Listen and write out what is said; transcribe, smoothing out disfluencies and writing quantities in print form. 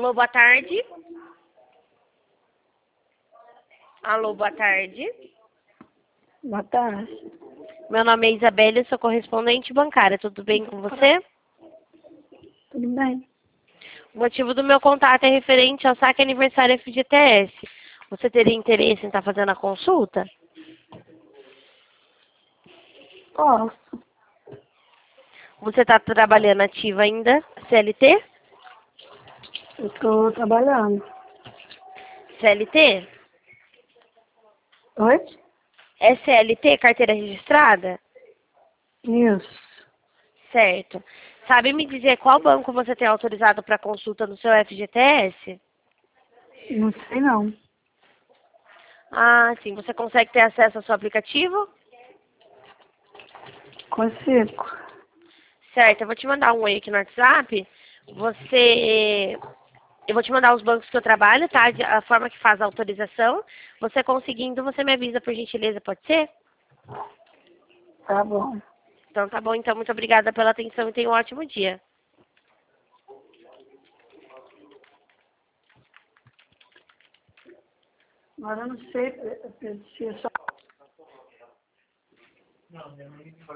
Alô, boa tarde. Alô, boa tarde. Boa tarde. Meu nome é Isabelle, eu sou correspondente bancária. Tudo bem com você? Tudo bem? O motivo do meu contato é referente ao saque aniversário FGTS. Você teria interesse em estar fazendo a consulta? Posso. Você está trabalhando ativa ainda? CLT? Eu estou trabalhando. CLT? Oi? É CLT, carteira registrada? Isso. Certo. Sabe me dizer qual banco você tem autorizado para consulta no seu FGTS? Não sei não. Ah, sim. Você consegue ter acesso ao seu aplicativo? Consigo. Certo. Eu vou te mandar um oi aqui no WhatsApp. Eu vou te mandar os bancos que eu trabalho, tá? A forma que faz a autorização. Você conseguindo, você me avisa por gentileza, pode ser? Tá bom. Então tá bom. Então, muito obrigada pela atenção e tenha um ótimo dia. Agora eu não sei se é só